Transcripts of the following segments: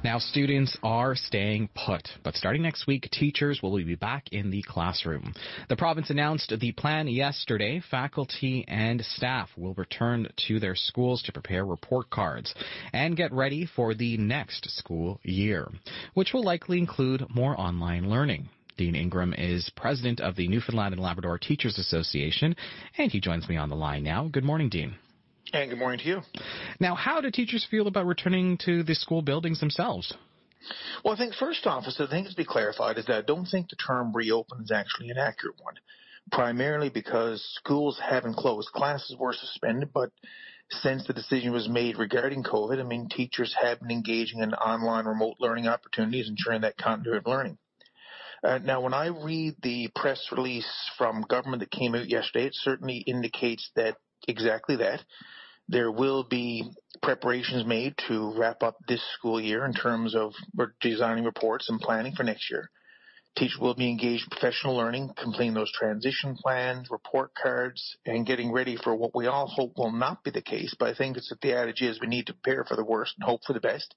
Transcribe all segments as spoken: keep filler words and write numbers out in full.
Now, students are staying put, but starting next week, teachers will be back in the classroom. The province announced the plan yesterday. Faculty and staff will return to their schools to prepare report cards and get ready for the next school year, which will likely include more online learning. Dean Ingram is president of the Newfoundland and Labrador Teachers Association, and he joins me on the line now. Good morning, Dean. And good morning to you. Now, how do teachers feel about returning to the school buildings themselves? Well, I think first off, the thing that's to be clarified is that I don't think the term reopen is actually an accurate one, primarily because schools haven't closed. Classes were suspended, but since the decision was made regarding COVID, I mean, teachers have been engaging in online remote learning opportunities, ensuring that continuity of learning. Uh, now, when I read the press release from government that came out yesterday, it certainly indicates that exactly that. There will be preparations made to wrap up this school year in terms of designing reports and planning for next year. Teachers will be engaged in professional learning, completing those transition plans, report cards, and getting ready for what we all hope will not be the case. But I think it's that the adage is we need to prepare for the worst and hope for the best.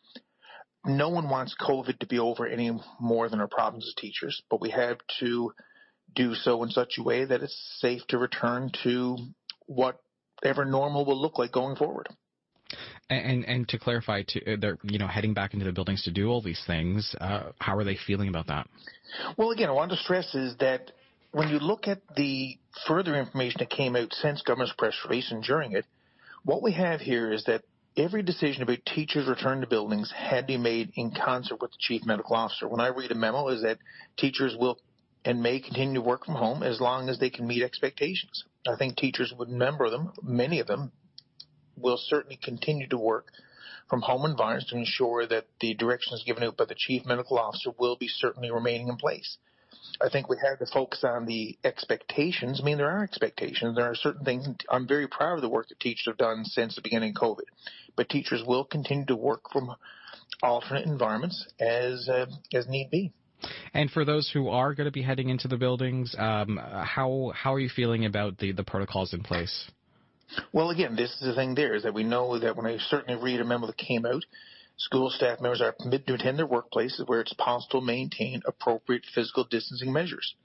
No one wants COVID to be over any more than our problems as teachers, but we have to do so in such a way that it's safe to return to whatever normal will look like going forward. And and to clarify, to, they're you know heading back into the buildings to do all these things. Uh, how are they feeling about that? Well, again, I want to stress is that when you look at the further information that came out since government's press release and during it, what we have here is that every decision about teachers' return to buildings had to be made in concert with the chief medical officer. When I read a memo, is that teachers will and may continue to work from home as long as they can meet expectations. I think teachers would remember them, many of them, will certainly continue to work from home environments to ensure that the directions given out by the chief medical officer will be certainly remaining in place. I think we have to focus on the expectations. I mean, there are expectations. There are certain things. I'm very proud of the work that teachers have done since the beginning of COVID. But teachers will continue to work from alternate environments as uh, as need be. And for those who are going to be heading into the buildings, um, how how are you feeling about the, the protocols in place? Well, again, this is the thing there, is that we know that when I certainly read a memo that came out, school staff members are permitted to attend their workplaces where it's possible to maintain appropriate physical distancing measures.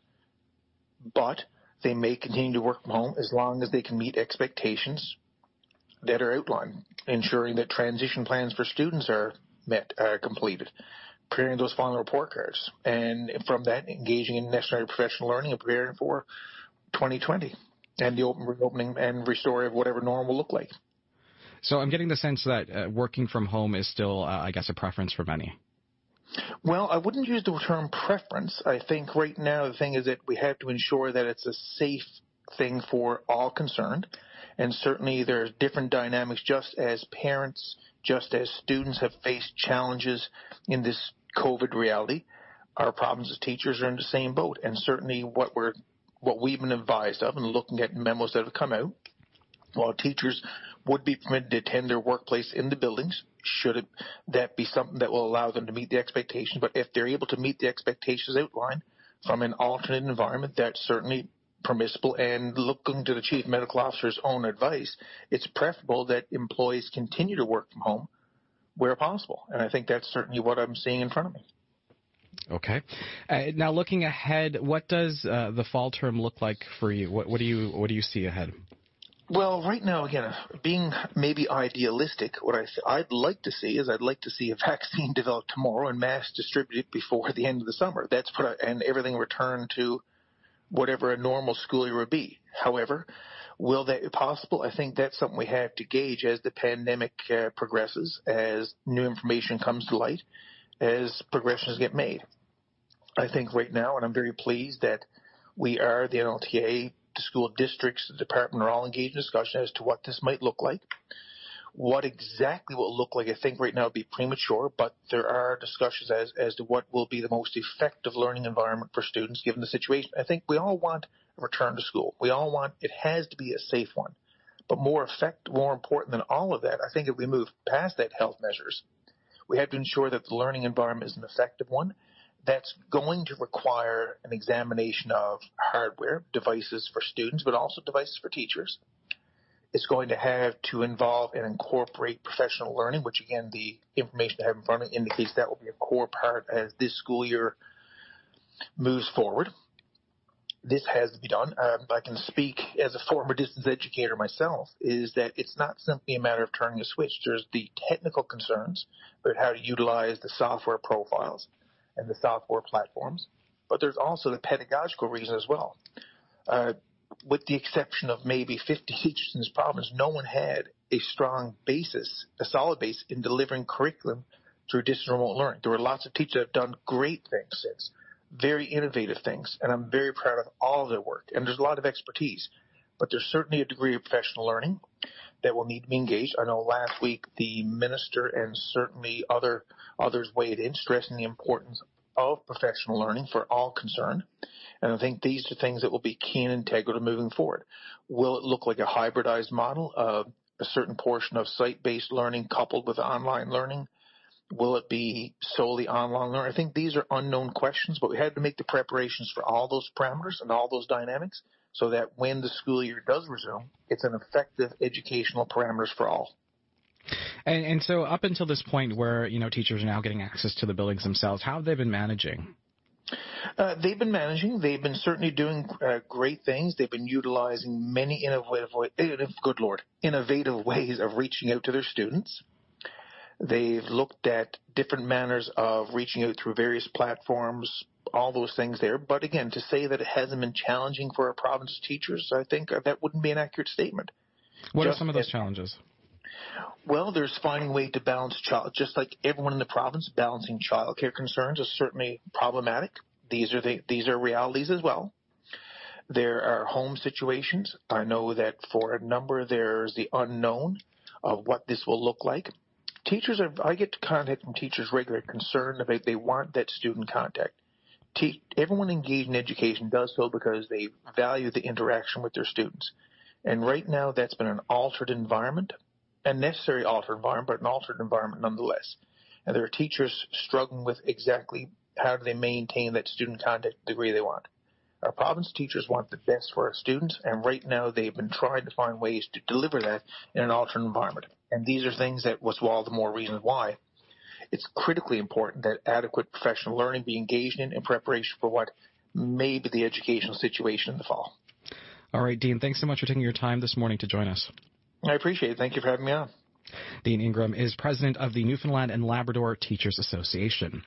But they may continue to work from home as long as they can meet expectations that are outlined, ensuring that transition plans for students are met, are completed, preparing those final report cards, and from that, engaging in necessary professional learning and preparing for twenty twenty and the open, reopening and restore of whatever normal will look like. So I'm getting the sense that uh, working from home is still, uh, I guess, a preference for many. Well, I wouldn't use the term preference. I think right now the thing is that we have to ensure that it's a safe thing for all concerned. And certainly there's different dynamics, just as parents, just as students have faced challenges in this COVID reality. Our problems as teachers are in the same boat. And certainly what we're what we've been advised of and looking at memos that have come out, while teachers would be permitted to attend their workplace in the buildings, should it, that be something that will allow them to meet the expectations. But if they're able to meet the expectations outlined from an alternate environment, that's certainly permissible. And looking to the chief medical officer's own advice, it's preferable that employees continue to work from home where possible. And I think that's certainly what I'm seeing in front of me. Okay. Uh, now, looking ahead, what does uh, the fall term look like for you? What, what do you what do you see ahead? Well, right now, again, being maybe idealistic, what I th- I'd like to see is I'd like to see a vaccine developed tomorrow and mass distributed before the end of the summer. That's what I, and everything return to whatever a normal school year would be. However, will that be possible? I think that's something we have to gauge as the pandemic uh, progresses, as new information comes to light, as progressions get made. I think right now, and I'm very pleased that we are, the N L T A, the school districts, the department are all engaged in discussion as to what this might look like. What exactly will it look like, I think right now would be premature, but there are discussions as, as to what will be the most effective learning environment for students given the situation. I think we all want a return to school. We all want, it has to be a safe one. But more effective, more important than all of that, I think if we move past that health measures, we have to ensure that the learning environment is an effective one. That's going to require an examination of hardware, devices for students, but also devices for teachers. It's going to have to involve and incorporate professional learning, which, again, the information I have in front of me indicates that will be a core part as this school year moves forward. This has to be done. Um, I can speak as a former distance educator myself, is that it's not simply a matter of turning a switch. There's the technical concerns about how to utilize the software profiles and the software platforms, but there's also the pedagogical reason as well. Uh, with the exception of maybe fifty teachers in this province, no one had a strong basis, a solid base in delivering curriculum through distance remote learning. There were lots of teachers that have done great things since, very innovative things, and I'm very proud of all of their work. And there's a lot of expertise, but there's certainly a degree of professional learning that will need to be engaged. I know last week the minister and certainly other others weighed in, stressing the importance of professional learning for all concerned. And I think these are things that will be key and integral to moving forward. Will it look like a hybridized model of a certain portion of site-based learning coupled with online learning? Will it be solely online learning? I think these are unknown questions, but we had to make the preparations for all those parameters and all those dynamics so that when the school year does resume, it's an effective educational parameters for all. And, and so up until this point where, you know, teachers are now getting access to the buildings themselves, how have they been managing? Uh, they've been managing. They've been certainly doing uh, great things. They've been utilizing many innovative, way, good Lord, innovative ways of reaching out to their students. They've looked at different manners of reaching out through various platforms, all those things there. But again, to say that it hasn't been challenging for our province teachers, I think that wouldn't be an accurate statement. What Just are some of those as, challenges? Well, there's finding a way to balance child, just like everyone in the province, balancing childcare concerns is certainly problematic. These are the, these are realities as well. There are home situations. I know that for a number, there's the unknown of what this will look like. Teachers are, I get contact from teachers regularly concerned about they want that student contact. Te- everyone engaged in education does so because they value the interaction with their students. And right now, that's been an altered environment, a necessary altered environment, but an altered environment nonetheless. And there are teachers struggling with exactly how do they maintain that student contact degree they want. Our province teachers want the best for our students, and right now they've been trying to find ways to deliver that in an altered environment. And these are things that was all the more reasons why it's critically important that adequate professional learning be engaged in in preparation for what may be the educational situation in the fall. All right, Dean, thanks so much for taking your time this morning to join us. I appreciate it. Thank you for having me on. Dean Ingram is president of the Newfoundland and Labrador Teachers Association.